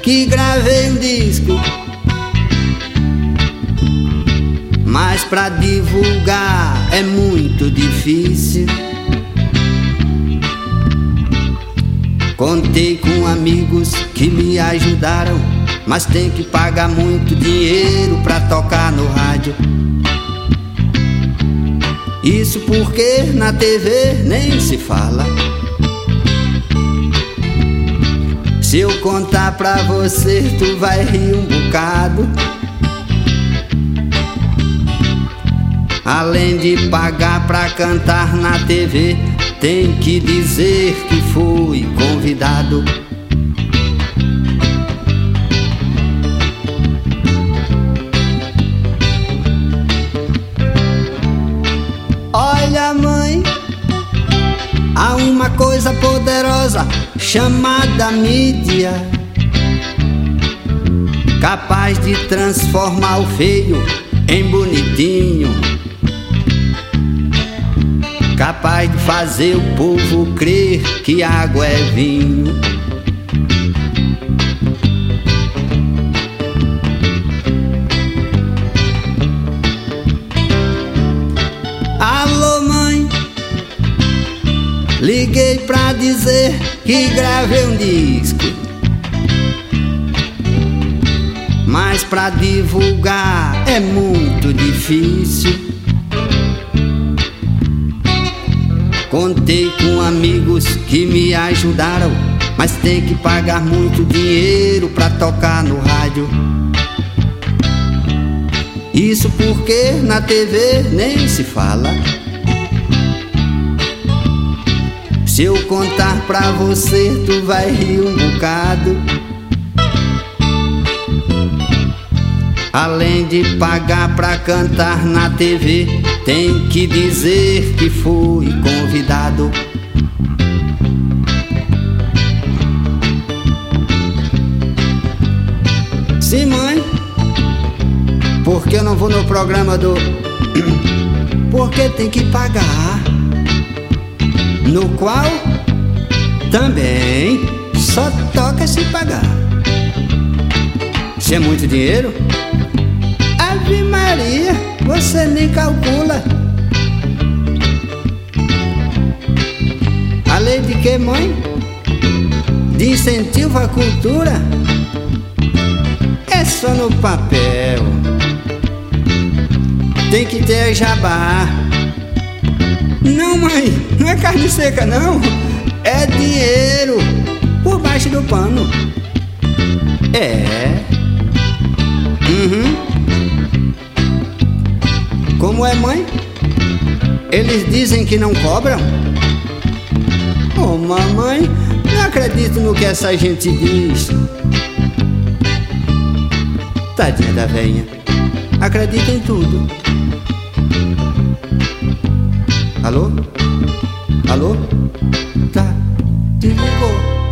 que gravei um disco, mas pra divulgar é muito difícil. Contei com amigos que me ajudaram, mas tem que pagar muito dinheiro pra tocar no rádio. Isso porque na TV nem se fala. Se eu contar pra você, tu vai rir um bocado. Além de pagar pra cantar na TV, tem que dizer que fui convidado. Olha, mãe, há uma coisa poderosa chamada mídia, capaz de transformar o feio em bonitinho, capaz de fazer o povo crer que água é vinho. Alô, mãe, liguei pra dizer que gravei um disco, mas pra divulgar é muito difícil. Contei com amigos que me ajudaram, mas tem que pagar muito dinheiro pra tocar no rádio. Isso porque na TV nem se fala. Se eu contar pra você, tu vai rir um bocado. Além de pagar pra cantar na TV, tem que dizer que fui convidado. Sim, mãe, porque eu não vou no programa do... Porque tem que pagar. No qual também só toca se pagar. Se é muito dinheiro, Ave Maria, você nem calcula. A lei de que, mãe? De incentivo à cultura? É só no papel. Tem que ter jabá. Não, mãe, não é carne seca, não. É dinheiro por baixo do pano. É. Como é, mãe? Eles dizem que não cobram? Oh, mamãe, não acredito no que essa gente diz. Tadinha da velha, acredita em tudo. Alô? Alô? Tá, desligou.